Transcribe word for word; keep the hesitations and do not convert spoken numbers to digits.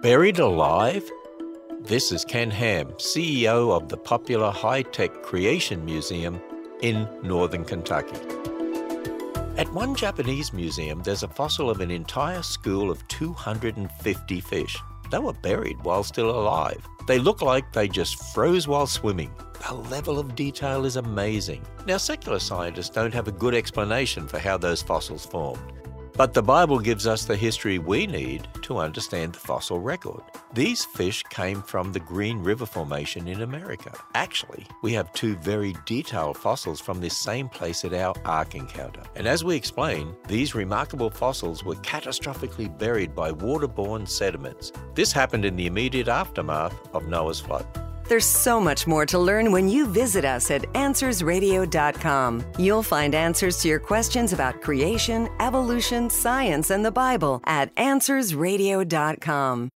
Buried alive? This is Ken Ham, C E O of the popular high-tech Creation Museum in northern Kentucky. At one Japanese museum, there's a fossil of an entire school of two hundred fifty fish. They were buried while still alive. They look like they just froze while swimming. The level of detail is amazing. Now, secular scientists don't have a good explanation for how those fossils formed. But the Bible gives us the history we need to understand the fossil record. These fish came from the Green River Formation in America. Actually, we have two very detailed fossils from this same place at our Ark encounter. And as we explain, these remarkable fossils were catastrophically buried by waterborne sediments. This happened in the immediate aftermath of Noah's flood. There's so much more to learn when you visit us at answers radio dot com. You'll find answers to your questions about creation, evolution, science, and the Bible at answers radio dot com.